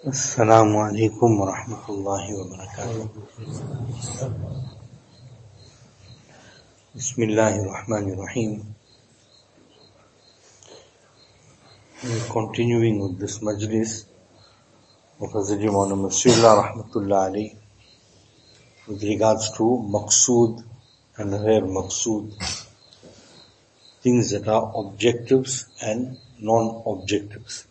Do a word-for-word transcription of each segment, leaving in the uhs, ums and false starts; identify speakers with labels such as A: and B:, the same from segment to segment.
A: Assalamu alaikum wa rahmatullahi wa barakatuh. Bismillahir Rahmanir Rahim. We're continuing with this majlis of Hazrat Maulana Masihullah Rahmatullah alayhi with regards to maqsood and ghair maqsood, things that are objectives and non-objectives.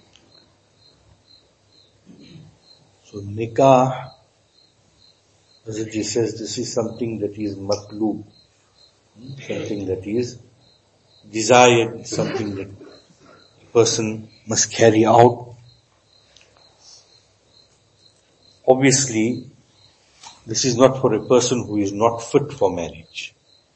A: So nikah, Hazrat Ji says this is something that is matloob, something that is desired, something that a person must carry out. Obviously, this is not for a person who is not fit for marriage.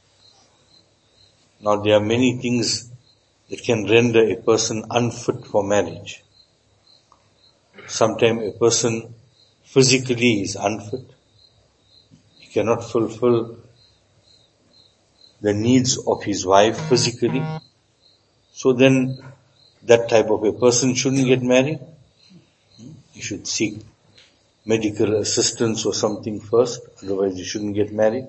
A: Now there are many things that can render a person unfit for marriage. Sometimes a person physically is unfit. He cannot fulfill the needs of his wife physically. So then that type of a person shouldn't get married. He should seek medical assistance or something first, otherwise he shouldn't get married.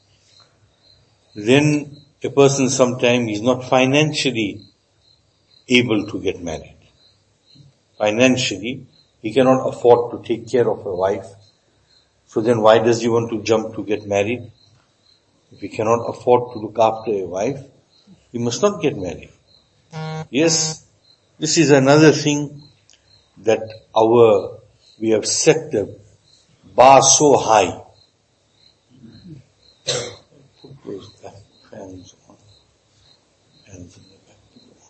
A: Then a person sometimes is not financially able to get married. Financially, he cannot afford to take care of a wife. So then why does he want to jump to get married? If he cannot afford to look after a wife, he must not get married. Yes, this is another thing that our, we have set the bar so high. Put those fans on. Fans in the back.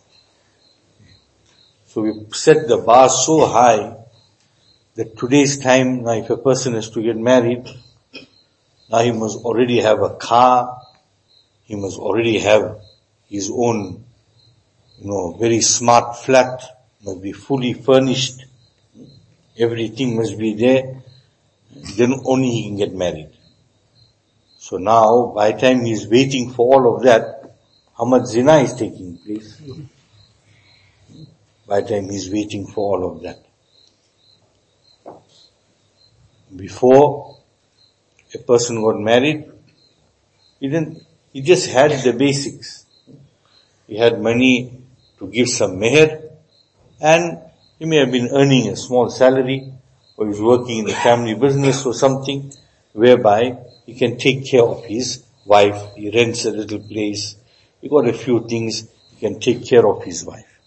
A: So we set the bar so high that today's time, now if a person is to get married, now he must already have a car, he must already have his own, you know, very smart flat, must be fully furnished, everything must be there, then only he can get married. So now, by the time he is waiting for all of that, how much zina is taking place? By the time he is waiting for all of that. Before a person got married, he didn't, he just had the basics. He had money to give some meher, and he may have been earning a small salary, or he's working in the family business or something, whereby he can take care of his wife. He rents a little place, he got a few things, he can take care of his wife.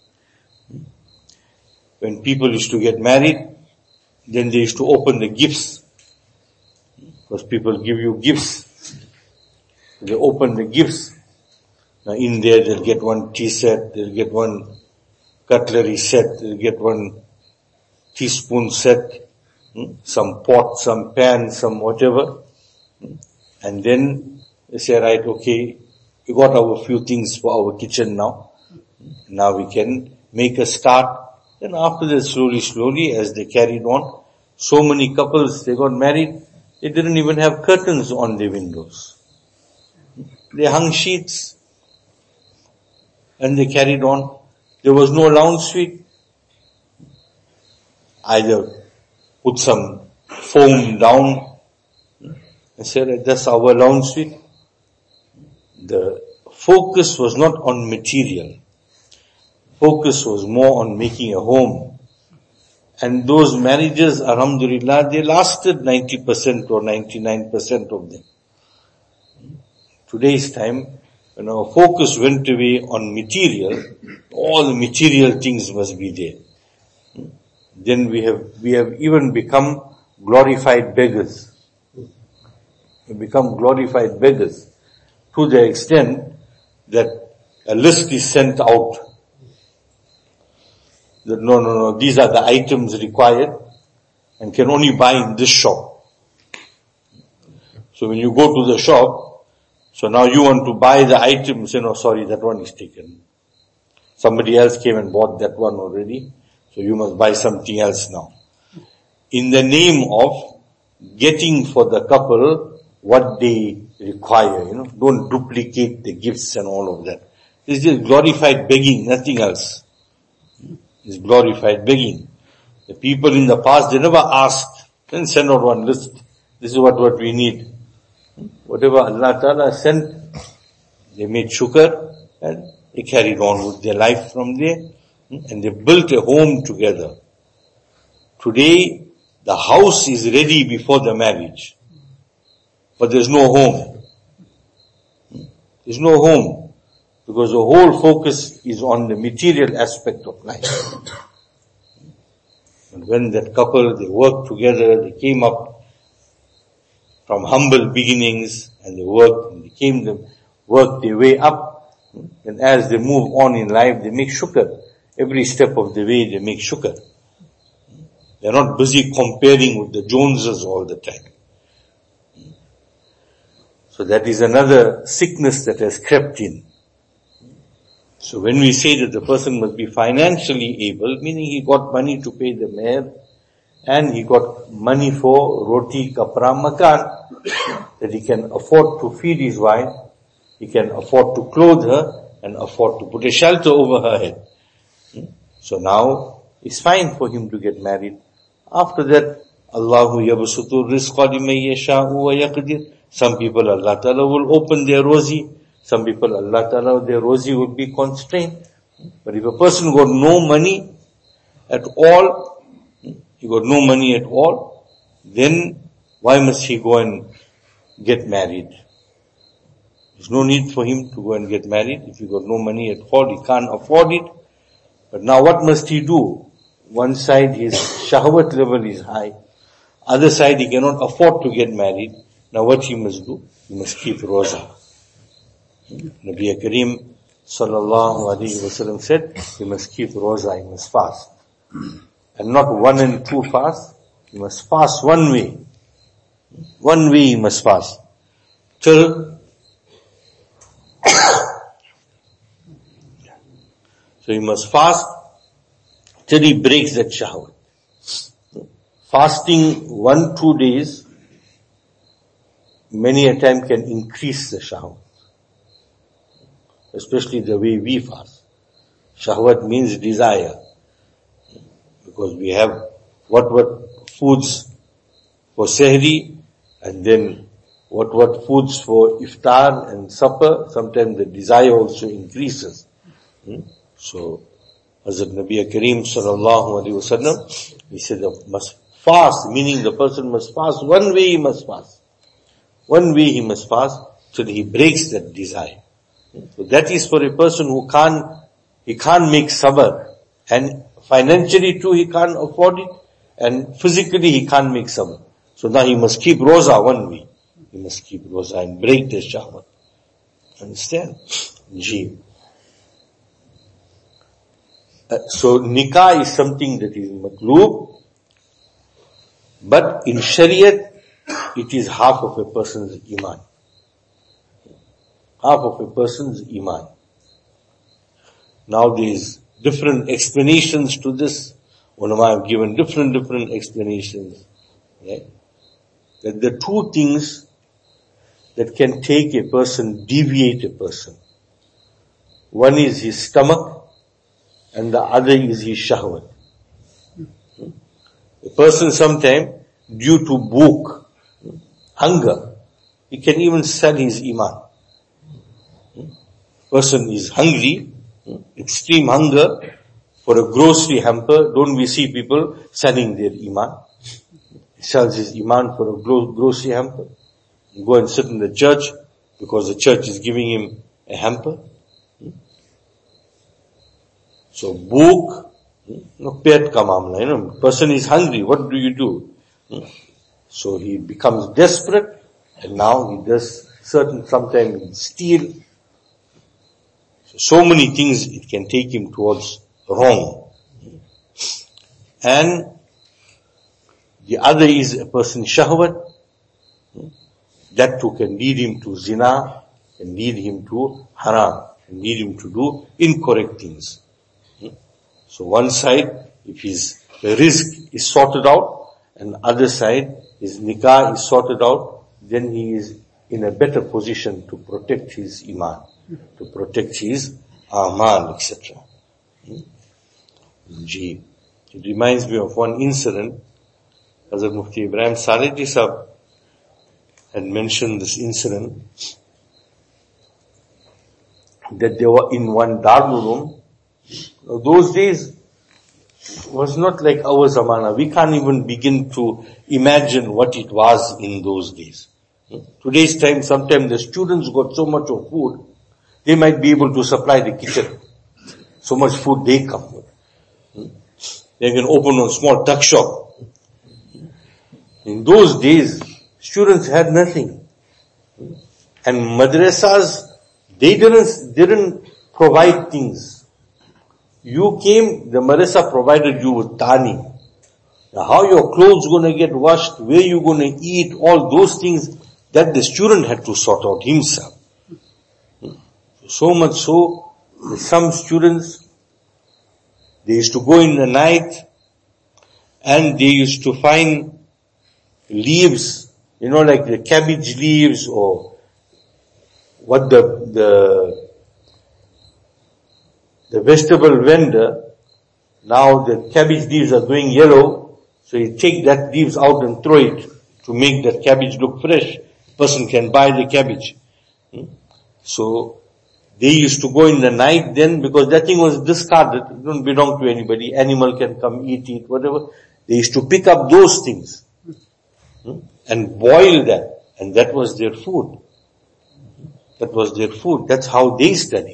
A: When people used to get married, then they used to open the gifts. Because people give you gifts. They open the gifts. Now in there they'll get one tea set, they'll get one cutlery set, they'll get one teaspoon set, some pot, some pan, some whatever. And then they say, right, okay, we got our few things for our kitchen now. Now we can make a start. Then after that, slowly, slowly, as they carried on, so many couples, they got married, they didn't even have curtains on their windows. They hung sheets. And they carried on. There was no lounge suite. Either put some foam down and said, that's our lounge suite. The focus was not on material. Focus was more on making a home. And those marriages, alhamdulillah, they lasted ninety percent or ninety-nine percent of them. Today's time, when our focus went away on material, all the material things must be there. Then we have, we have even become glorified beggars. We become glorified beggars to the extent that a list is sent out. That no, no, no, these are the items required and can only buy in this shop. So when you go to the shop, so now you want to buy the item, say, no, sorry, that one is taken. Somebody else came and bought that one already, so you must buy something else now. In the name of getting for the couple what they require, you know, don't duplicate the gifts and all of that. It's just glorified begging, nothing else. It's glorified begging. The people in the past, they never asked, then send out one list. This is what, what we need. Whatever Allah Ta'ala sent, they made shukr and they carried on with their life from there. And they built a home together. Today, the house is ready before the marriage. But there's no home. There's no home. Because the whole focus is on the material aspect of life. And when that couple, they worked together, they came up from humble beginnings, and they worked, and they came to work their way up. And as they move on in life, they make shukr. Every step of the way, they make shukr. They're not busy comparing with the Joneses all the time. So that is another sickness that has crept in. So when we say that the person must be financially able, meaning he got money to pay the mayor, and he got money for roti, kapra, makan, that he can afford to feed his wife, he can afford to clothe her, and afford to put a shelter over her head. So now, it's fine for him to get married. After that, Allahu yabsutu rizqa liman yasha'u wa yaqdir. Some people, Allah Ta'ala will open their rozi. Some people, Allah Ta'ala, their rozi will be constrained. But if a person got no money at all, he got no money at all, then why must he go and get married? There's no need for him to go and get married. If he got no money at all, he can't afford it. But now what must he do? One side his shahwat level is high. Other side he cannot afford to get married. Now what he must do? He must keep roza. Nabi Kareem sallallahu alayhi wa sallam said, he must keep roza, he must fast. And not one and two fast. He must fast one way. One way he must fast. Till So he must fast till he breaks that shahwat. Fasting one, two days, many a time can increase the shahwat. Especially the way we fast. Shahwat means desire. Because we have what what foods for sehri, and then what what foods for iftar and supper. Sometimes the desire also increases. Hmm? So, Hazrat Nabi Kareem sallallahu alaihi wasallam, he said that must fast, meaning the person must fast. One way he must fast. One way he must fast till he breaks that desire. So that is for a person who can't, he can't make sabr. And financially too he can't afford it. And physically he can't make sabr. So now he must keep roza one way. He must keep roza and break the shahwat. Understand? Ji. Uh, so nikah is something that is matloob. But in Shariat, it is half of a person's iman. Half of a person's iman. Now there is different explanations to this. Ulama have given different, different explanations. Right? That the two things that can take a person, deviate a person. One is his stomach, and the other is his shahwat. A person sometime, due to bhuk, hunger, he can even sell his iman. Person is hungry, extreme hunger, for a grocery hamper. Don't we see people selling their iman? He sells his iman for a gro- grocery hamper. You go and sit in the church because the church is giving him a hamper. So bhuk, no pet ka mamla, you know, person is hungry, what do you do? So he becomes desperate, and now he does certain, sometimes steal. So, so many things it can take him towards wrong. And the other is a person's shahwat. That too can lead him to zina, can lead him to haram, can lead him to do incorrect things. So one side, if his rizq is sorted out, and the other side, his nikah is sorted out, then he is in a better position to protect his iman, to protect his amal, et cetera. Ji. It reminds me of one incident. Hazrat Mufti Ibrahim Salehi Sahab had mentioned this incident, that they were in one Darul room. Those days was not like our zamana. We can't even begin to imagine what it was in those days. Today's time, sometimes the students got so much of food, they might be able to supply the kitchen. So much food they come with. They can open a small tuck shop. In those days, students had nothing. And madrasas, they didn't, didn't provide things. You came, the madrasa provided you with tani. Now how your clothes gonna get washed, where you gonna eat, all those things, that the student had to sort out himself. So much so, that some students, they used to go in the night, and they used to find leaves, you know, like the cabbage leaves, or what the, the, the vegetable vendor, now the cabbage leaves are going yellow, so you take that leaves out and throw it to make that cabbage look fresh. Person can buy the cabbage. So, they used to go in the night then, because that thing was discarded, it don't belong to anybody, animal can come eat it, whatever. They used to pick up those things, and boil that, and that was their food. That was their food, that's how they studied.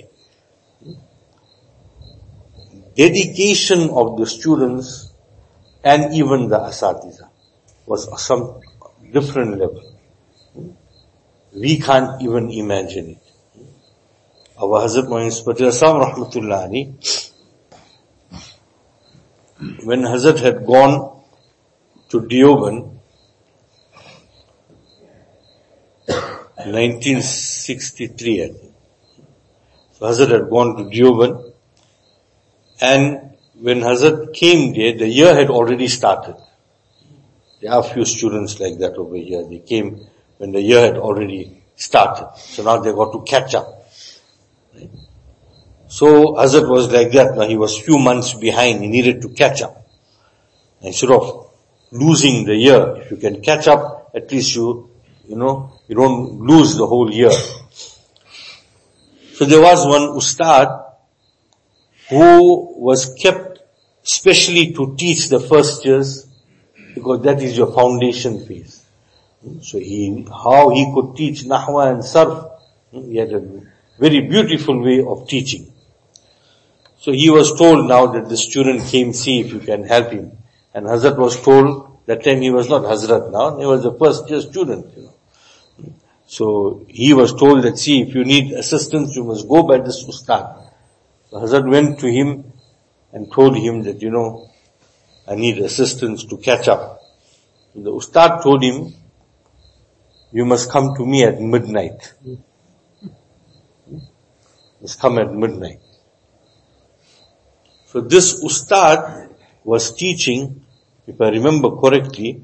A: Dedication of the students and even the asatiza was some different level. We can't even imagine it. Our Hazrat Moin Patel Sahab Rahmatullah Ali, when Hazrat had gone to Deoband, nineteen sixty-three I think. So Hazrat had gone to Deoband, and when Hazrat came there, the year had already started. There are a few students like that over here. They came when the year had already started. So now they got to catch up. Right? So Hazrat was like that. Now he was few months behind. He needed to catch up. Instead of losing the year, if you can catch up, at least you, you know, you don't lose the whole year. So there was one ustad who was kept specially to teach the first years, because that is your foundation phase. So he, how he could teach Nahwa and Sarf, he had a very beautiful way of teaching. So he was told now that the student came, see if you can help him. And Hazrat was told, that time he was not Hazrat now, he was the first year student, you know. So he was told that, see, if you need assistance, you must go by this ustad. So Hazrat went to him and told him that, you know, I need assistance to catch up. So the ustad told him, you must come to me at midnight. You must come at midnight. So this ustad was teaching, if I remember correctly,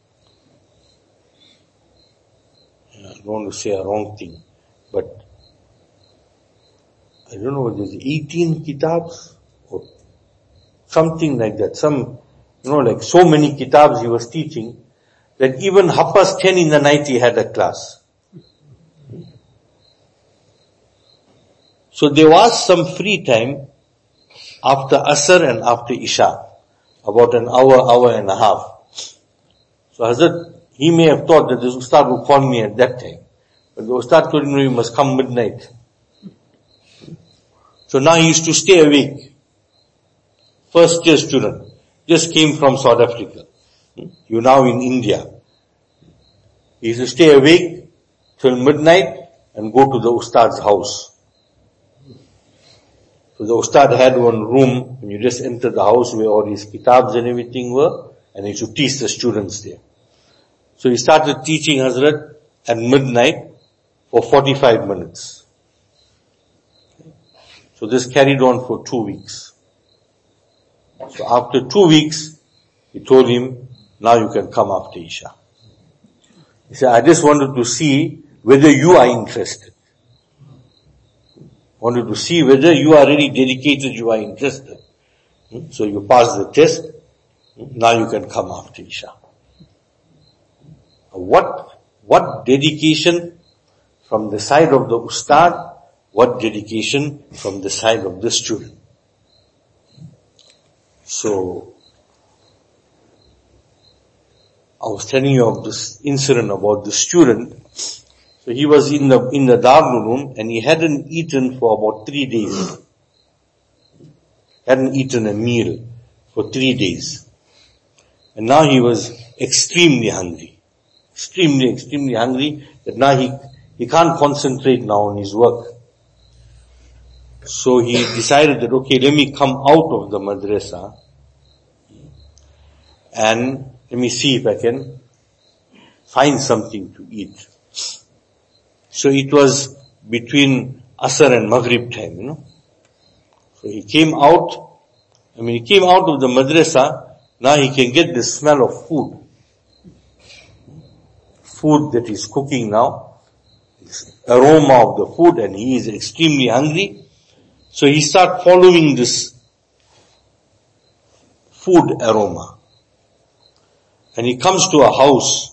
A: I don't want to say a wrong thing, but I don't know whether it's eighteen kitabs or something like that. Some, you know, like so many kitabs he was teaching that even half past ten in the night he had a class. So there was some free time after Asr and after Isha, about an hour, hour and a half. So Hazrat, he may have thought that this ustad would call me at that time. But the ustad told him, no, you must come midnight. So now he used to stay awake. First year student, just came from South Africa. You're now in India. He used to stay awake till midnight and go to the ustad's house. So the ustad had one room, when you just enter the house where all his kitabs and everything were, and he should teach the students there. So he started teaching Hazrat at midnight for forty-five minutes. So this carried on for two weeks. So after two weeks, he told him, now you can come after Isha. He said, I just wanted to see whether you are interested. Wanted to see whether you are really dedicated, you are interested. So you pass the test, Now you can come after Isha. What, what dedication from the side of the Ustad, what dedication from the side of the student. So, I was telling you of this incident about the student. So he was in the, in the Darul Uloom and he hadn't eaten for about three days. Hadn't eaten a meal for three days. And now he was extremely hungry. Extremely, extremely hungry that now he, he can't concentrate now on his work. So he decided that, okay, let me come out of the madrasa and let me see if I can find something to eat. So it was between Asr and Maghrib time, you know. So he came out, I mean he came out of the madrasa, now he can get the smell of food. Food that is cooking now, aroma of the food, and he is extremely hungry. So he started following this food aroma. And he comes to a house.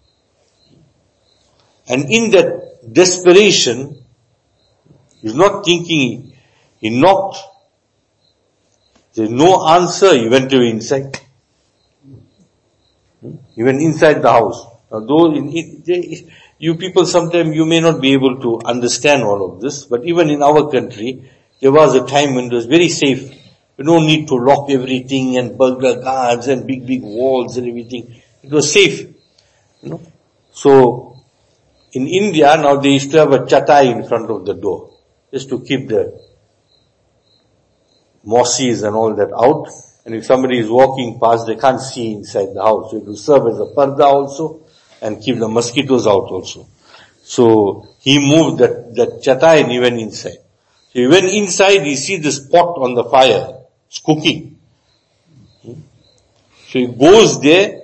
A: And in that desperation, he's not thinking, he knocked. There's no answer, he went away inside. He went inside the house. Now though in, in, you people sometimes you may not be able to understand all of this, but even in our country, there was a time when it was very safe. You don't need to lock everything and burglar guards and big, big walls and everything. It was safe. You know. So, in India now they used to have a chatai in front of the door. Just to keep the mosses and all that out. And if somebody is walking past, they can't see inside the house. So it will serve as a parda also and keep the mosquitoes out also. So, he moved that, that chatai and he went inside. So he went inside, he sees this pot on the fire. It's cooking. So he goes there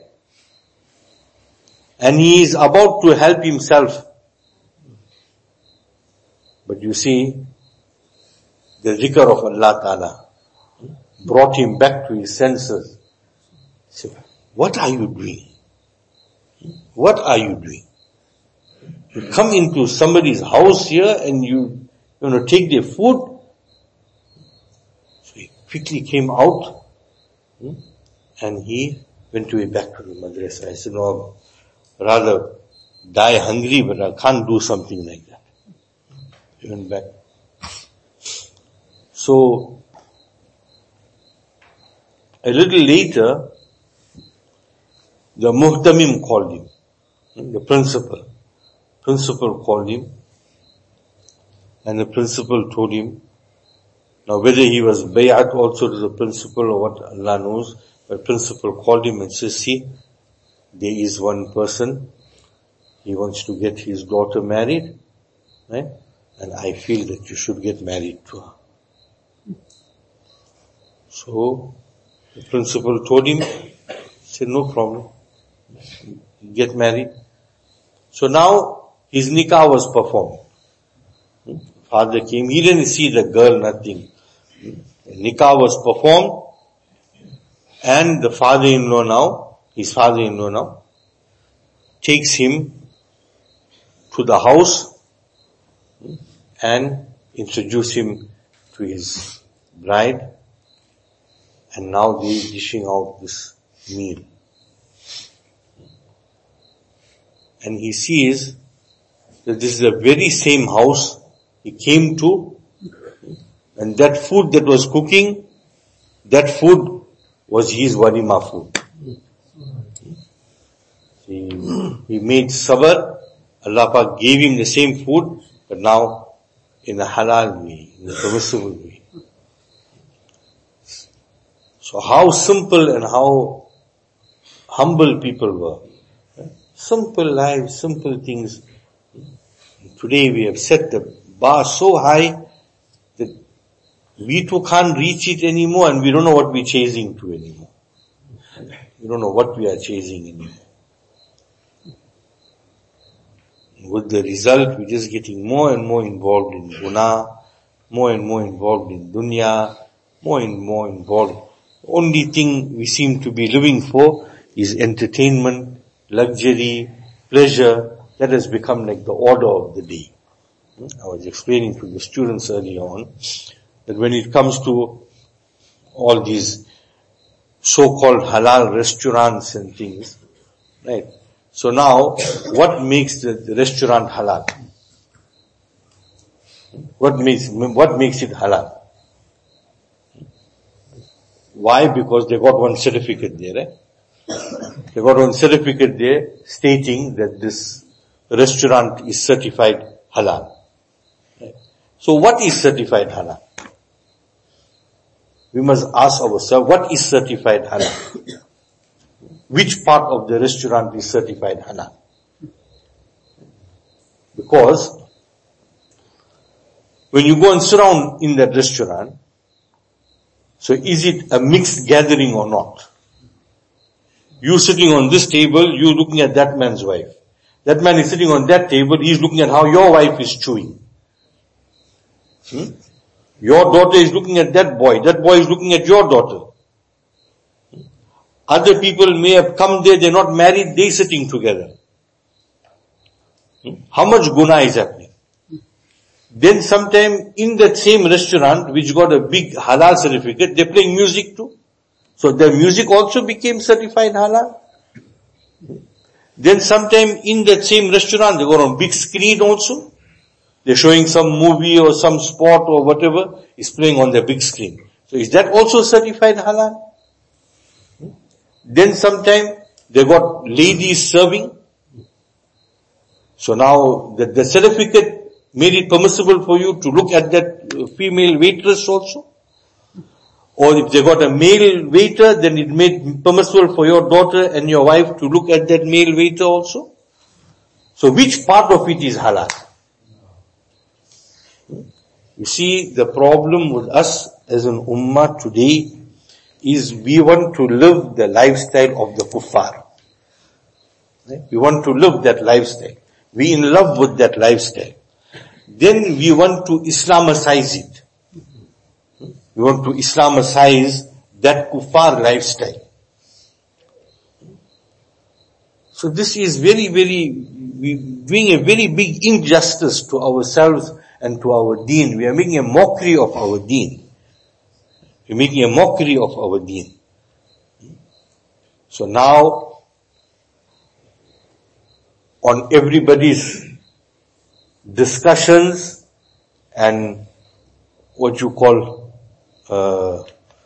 A: and he is about to help himself. But you see, the zikr of Allah Ta'ala brought him back to his senses. He said, what are you doing? What are you doing? You come into somebody's house here and you, you know, take their food. Quickly came out hmm, and he went to back to the madrasa. I said, no, rather die hungry, but I can't do something like that. He went back. So, a little later, the muhtamim called him, the principal. Principal called him, and the principal told him, now whether he was bay'at also to the principal or what, Allah knows, but principal called him and says, see, there is one person, he wants to get his daughter married, right? And I feel that you should get married to her. So, the principal told him, said, no problem, get married. So now, his nikah was performed. Father came, he didn't see the girl, nothing. Nikah was performed, and the father-in-law now, his father-in-law now, takes him to the house and introduce him to his bride, and now they are dishing out this meal. And he sees that this is the very same house he came to, and that food that was cooking, that food was his walima food. He, he made sabr, Allah Pak gave him the same food, but now in a halal way, in a permissible way. So how simple and how humble people were. Simple lives, simple things. Today we have set the bar so high that we too can't reach it anymore, and we don't know what we're chasing to anymore. We don't know what we are chasing anymore. With the result, we're just getting more and more involved in guna, more and more involved in dunya, more and more involved. only thing we seem to be living for is entertainment, luxury, pleasure. That has become like the order of the day. I was explaining to the students earlier on that when it comes to all these so-called halal restaurants and things, right? So now, what makes the, the restaurant halal? What makes, what makes it halal? Why? Because they got one certificate there, right? They got one certificate there stating that this restaurant is certified halal. Right? So what is certified halal? We must ask ourselves, what is certified halal? Which part of the restaurant is certified halal? Because when you go and sit down in that restaurant, so is it a mixed gathering or not? You sitting on this table, you looking at that man's wife. That man is sitting on that table, he's looking at how your wife is chewing. Hmm? Your daughter is looking at that boy, that boy is looking at your daughter. Other people may have come there, they're not married, they're sitting together. Hmm? How much guna is happening? Then sometime in that same restaurant, which got a big halal certificate, they're playing music too. So their music also became certified halal. Then sometime in that same restaurant, they got on big screen also. They're showing some movie or some sport or whatever is playing on the big screen. So is that also certified halal? Then sometime they got ladies serving. So now the, the certificate made it permissible for you to look at that female waitress also. Or if they got a male waiter, then it made permissible for your daughter and your wife to look at that male waiter also. So which part of it is halal? You see, the problem with us as an ummah today is we want to live the lifestyle of the kuffar. We want to live that lifestyle. We in love with that lifestyle. Then we want to Islamicize it. We want to Islamicize that kuffar lifestyle. So this is very, very, we doing a very big injustice to ourselves and to our deen. We are making a mockery of our deen. We're making a mockery of our deen. So now, on everybody's discussions and what you call uh,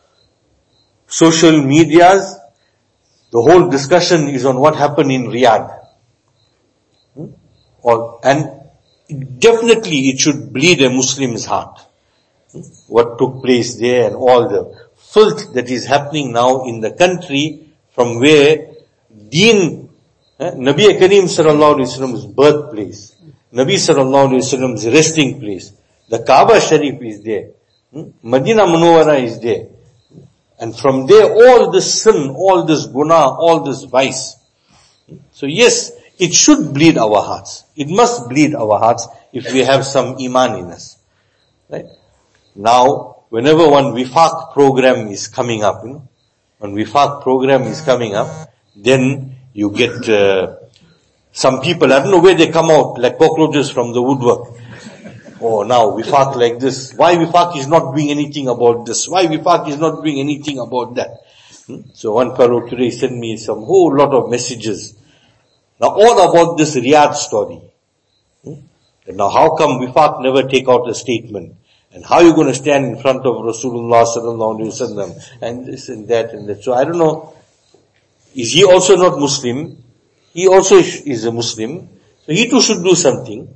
A: social medias, the whole discussion is on what happened in Riyadh. Hmm? Or, and definitely it should bleed a Muslim's heart. Hmm? What took place there and all the filth that is happening now in the country from where Deen, eh, Nabi Kareem sallallahu alayhi wa sallam's birthplace, Nabi sallallahu alayhi wa sallam's resting place, the Kaaba Sharif is there, hmm? Medina Munawwara is there. And from there, all this sin, all this guna, all this vice. So yes, it should bleed our hearts. It must bleed our hearts if we have some iman in us. Right? Now, whenever one wifaq program is coming up, you know, when wifaq program is coming up, then you get uh, some people, I don't know where they come out, like cockroaches from the woodwork. Oh, now wifaq like this. Why wifaq is not doing anything about this? Why wifaq is not doing anything about that? Hmm? So one fellow today sent me some whole lot of messages. Now all about this Riyadh story. Hmm? And now how come wifaq never take out a statement? And how are you going to stand in front of Rasulullah sallallahu alaihi wasallam and this and that and that? So I don't know. Is he also not Muslim? He also is a Muslim. So he too should do something.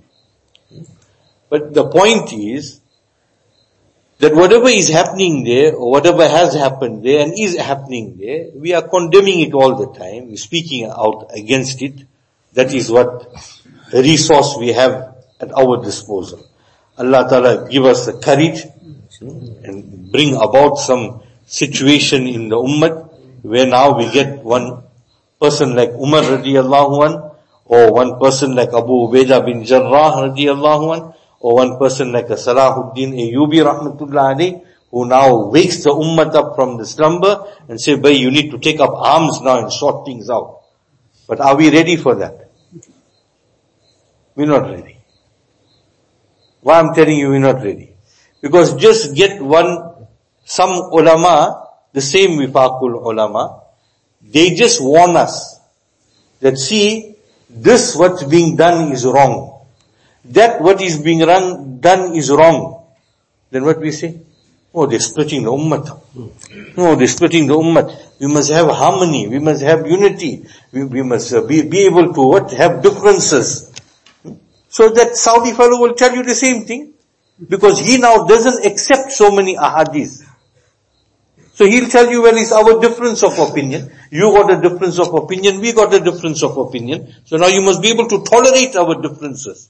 A: But the point is that whatever is happening there, or whatever has happened there and is happening there, we are condemning it all the time. We're speaking out against it. That is what the resource we have at our disposal. Allah Ta'ala give us the courage and bring about some situation in the ummah where now we get one person like Umar radiyallahu an, or one person like Abu Ubaidah bin Jarrah radiyallahu an, or one person like a Salahuddin Ayyubi rahmatullah alayh, who now wakes the ummah up from the slumber and say, "Bhai, you need to take up arms now and sort things out." But are we ready for that? We're not ready. Why I'm telling you we're not ready? Because just get one, some ulama, the same wifaqul ulama, they just warn us that see, this what's being done is wrong. That what is being run, done is wrong. Then what we say? Oh, they're splitting the ummah. No, they're splitting the ummah. We must have harmony. We must have unity. We, we must uh, be, be able to what? Have differences. So that Saudi fellow will tell you the same thing. Because he now doesn't accept so many ahadith. So he'll tell you, well, it's our difference of opinion. You got a difference of opinion. We got a difference of opinion. So now you must be able to tolerate our differences.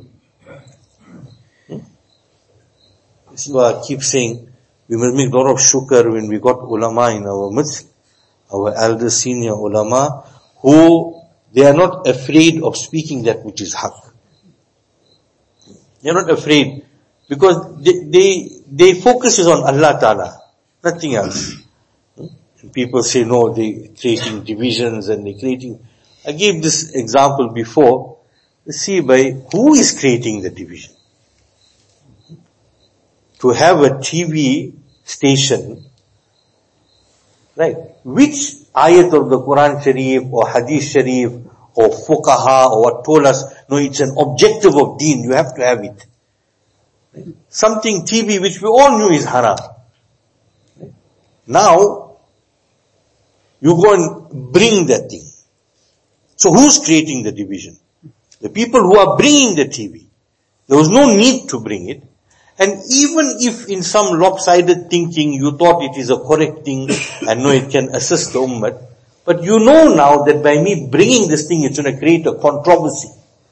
A: This is why I keep saying, we must make a lot of shukr when we got ulama in our midst, our elder senior ulama, who they are not afraid of speaking that which is haqq. They are not afraid because they, they, they focus is on Allah Ta'ala, nothing else. And people say no, they're creating divisions and they're creating, I gave this example before, see by who is creating the division. To have a T V station, right, which ayat of the Quran Sharif or Hadith Sharif or Fuqaha or what told us, no, it's an objective of deen, you have to have it. Right? Something T V which we all knew is haram. Right? Now, you go and bring that thing. So who's creating the division? The people who are bringing the T V. There was no need to bring it. And even if in some lopsided thinking you thought it is a correct thing and no, it can assist the ummah, but you know now that by me bringing this thing, it's going to create a controversy.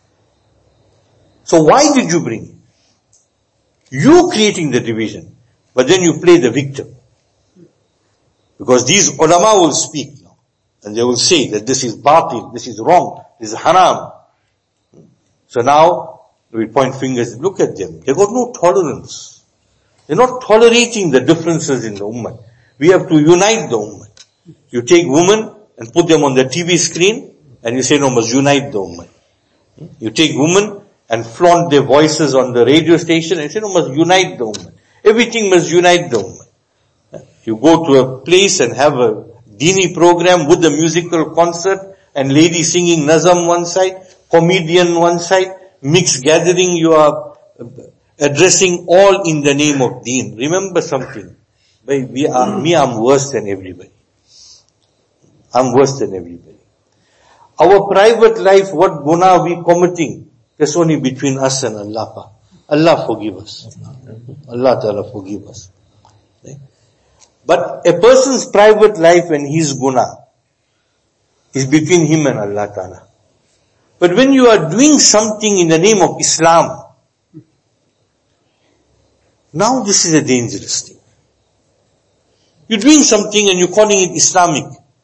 A: So why did you bring it? You creating the division, but then you play the victim. Because these ulama will speak now, and they will say that this is batil, this is wrong, this is haram. So now, we point fingers, look at them. They got no tolerance. They're not tolerating the differences in the ummah. We have to unite the ummah. You take women and put them on the T V screen and you say, no, must unite the ummah. You take women and flaunt their voices on the radio station and say, no, must unite the ummah. Everything must unite the ummah. You go to a place and have a dini program with a musical concert and lady singing nazam one side, comedian one side, mixed gathering, you are addressing all in the name of deen. Remember something. We are, me, I'm worse than everybody. I'm worse than everybody. Our private life, what guna we committing, that's only between us and Allah. Allah forgive us. Allah Ta'ala forgive us. But a person's private life and his guna is between him and Allah Ta'ala. But when you are doing something in the name of Islam, now this is a dangerous thing. You're doing something and you're calling it Islamic.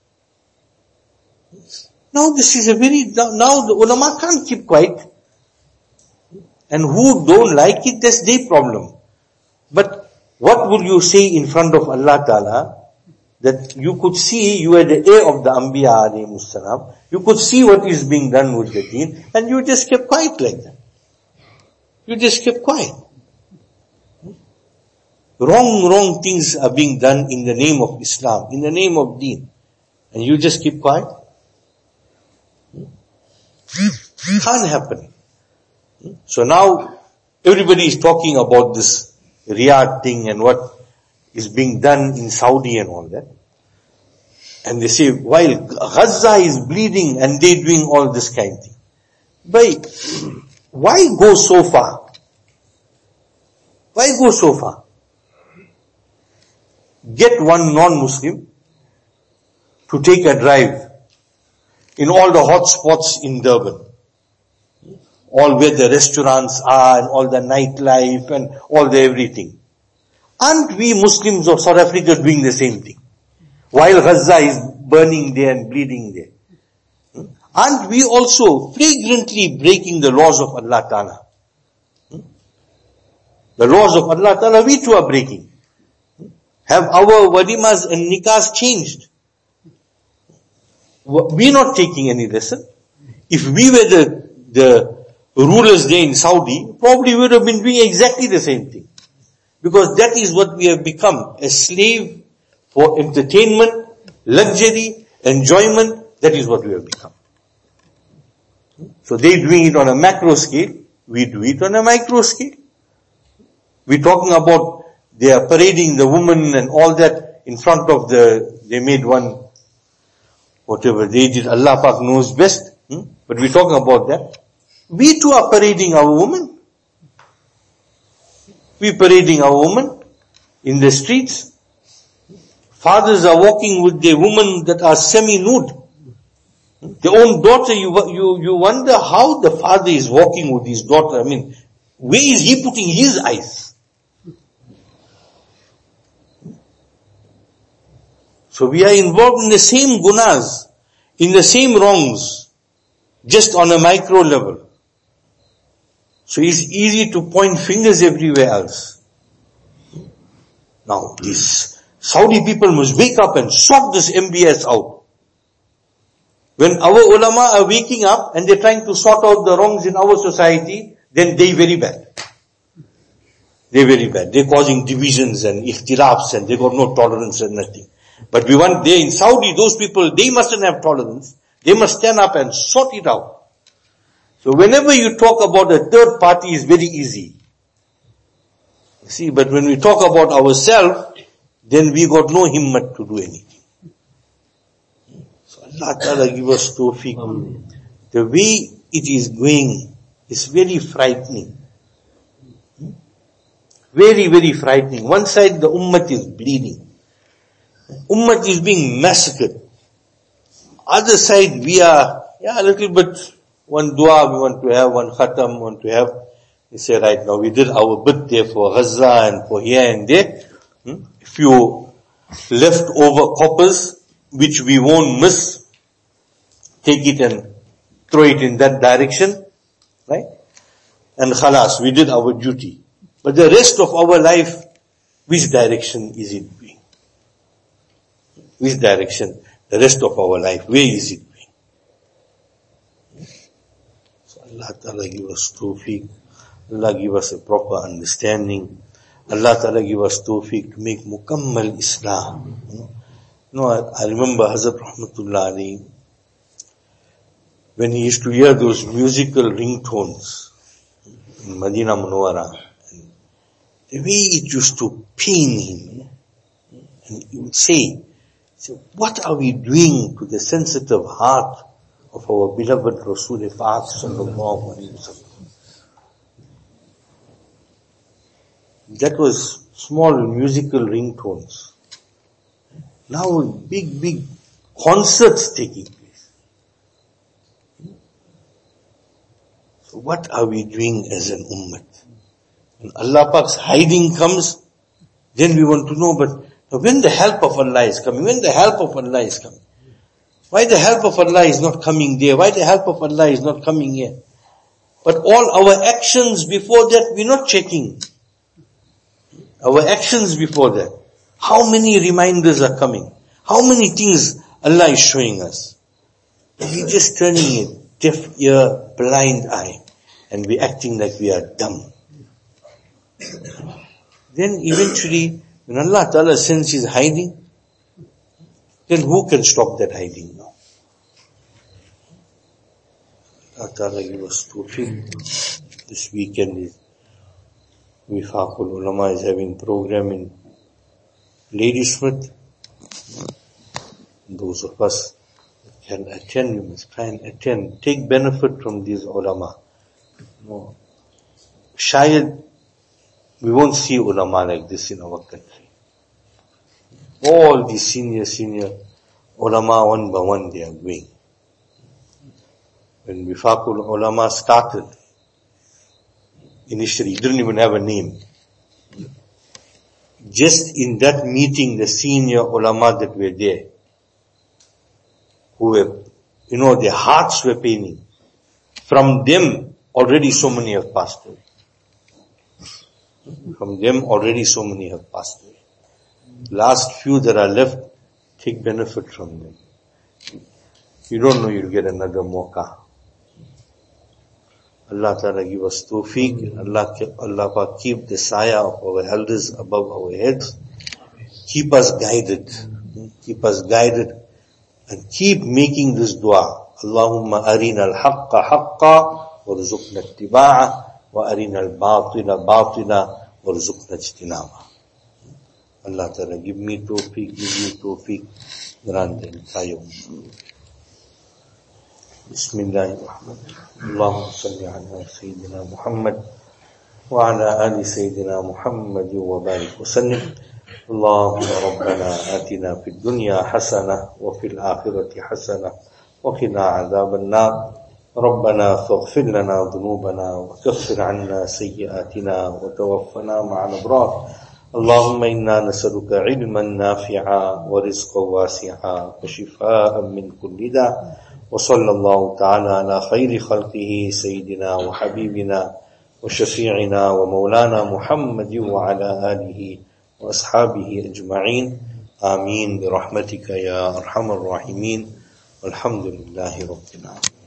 A: Now this is a very, now the ulama can't keep quiet. And who don't like it, that's their problem. But what will you say in front of Allah Ta'ala? That you could see, you are the heir of the Anbiya alayhimus salam. You could see what is being done with the deen, and you just kept quiet like that. You just kept quiet. Wrong, wrong things are being done in the name of Islam, in the name of deen. And you just keep quiet? Can't happen. So now, everybody is talking about this Riyadh thing and what is being done in Saudi and all that. And they say, while Gaza is bleeding and they're doing all this kind of thing. But why go so far? Why go so far? Get one non-Muslim to take a drive in all the hot spots in Durban. All where the restaurants are and all the nightlife and all the everything. Aren't we Muslims of South Africa doing the same thing? While Gaza is burning there and bleeding there. Aren't we also flagrantly breaking the laws of Allah Ta'ala? The laws of Allah Ta'ala we too are breaking. Have our walimas and nikahs changed? We're not taking any lesson. If we were the, the rulers there in Saudi, probably we would have been doing exactly the same thing. Because that is what we have become, a slave for entertainment, luxury, enjoyment. That is what we have become. So they're doing it on a macro scale, we do it on a micro scale. We're talking about they are parading the women and all that in front of the, they made one, whatever they did, Allah Pak knows best. Hmm? But we're talking about that. We too are parading our women. We're parading our women in the streets. Fathers are walking with their women that are semi-nude. Their own daughter, you, you, you wonder how the father is walking with his daughter. I mean, where is he putting his eyes? So we are involved in the same gunas, in the same wrongs, just on a micro level. So it's easy to point fingers everywhere else. Now, these Saudi people must wake up and sort this M B S out. When our ulama are waking up and they're trying to sort out the wrongs in our society, then they're very bad. They're very bad. They're causing divisions and ikhtilafs and they got no tolerance and nothing. But we want there in Saudi, those people, they mustn't have tolerance. They must stand up and sort it out. So whenever you talk about a third party, it's very easy. See, but when we talk about ourselves, then we got no himmat to do anything. So Allah Ta'ala give us tawfiq. The way it is going is very frightening. Very, very frightening. One side the ummah is bleeding. Ummah is being massacred. Other side we are, yeah, a little bit, one dua we want to have, one khatam we want to have. We say right now, we did our bit there for Gaza and for here and there. Hmm? A few leftover coppers, which we won't miss, take it and throw it in that direction, right? And khalas, we did our duty. But the rest of our life, which direction is it going? Which direction? The rest of our life, where is it going? So Allah Ta'ala give us tawfiq. Allah give us a proper understanding. Allah Ta'ala give us tawfiq to make mukammal Islam. You know, I, I remember Hazrat Rahmatullah Ali, when he used to hear those musical ringtones in Madinah Munawwara, the way it used to pain him, and he would say, so what are we doing to the sensitive heart of our beloved Rasul Pak sallallahu alaihi wasallam? That was small musical ringtones. Now big, big concerts taking place. So what are we doing as an ummah? When Allah Pak's hiding comes, then we want to know, but when the help of Allah is coming, when the help of Allah is coming, why the help of Allah is not coming there? Why the help of Allah is not coming here? But all our actions before that, we're not checking. Our actions before that. How many reminders are coming? How many things Allah is showing us? We're just turning a deaf ear, blind eye, and we're acting like we are dumb. Then eventually, when Allah Ta'ala sends His hiding, then who can stop that hiding now? Allah Ta'ala give us tawfiq. This weekend is Wifaqul Ulama is having program in Ladysmith. Those of us that can attend, we must try and attend. Take benefit from these ulama. No. Shayad, we won't see ulama like this in our country. All the senior, senior ulama, one by one, they are going. When Wifaqul Ulama started, initially, it didn't even have a name. Just in that meeting, the senior ulama that were there, who were, you know, their hearts were paining. From them, already so many have passed away. From them, already so many have passed away. last few that are left, take benefit from them. You don't know you'll get another mauqa. Allah Ta'ala give us tawfiq. Allah, Allah keep the saya of our elders above our heads. Keep us guided. Keep us guided. And keep making this dua. Allahumma arina al-haqqa haqqa warzuqna ittiba'a wa arina al-batila batila warzuqna ijtinaba. Allah Ta'ala give me tawfiq, give you tawfiq. Grant and qayyum. Bismillahirrahmanirrahim. Allahumma salli ala Sayyidina Muhammad wa ala ali Sayyidina Muhammad wa barik wa sallim. Allahumma rabbana atina fid dunya hasanah wa fil akhirati hasanah wa qina adhaban nar. ربنا فاغفر لنا ذنوبنا وكفر عنا سيئاتنا وتوفنا مع الأبرار. اللهم إنا نسألك علما نافعا ورزقا واسعا وشفاء من كل داء. وصلى الله تعالى على خير خلقه سيدنا وحبيبنا وشفيعنا ومولانا محمد وعلى آله وأصحابه أجمعين. آمين برحمتك يا أرحم الراحمين. والحمد لله رب العالمين.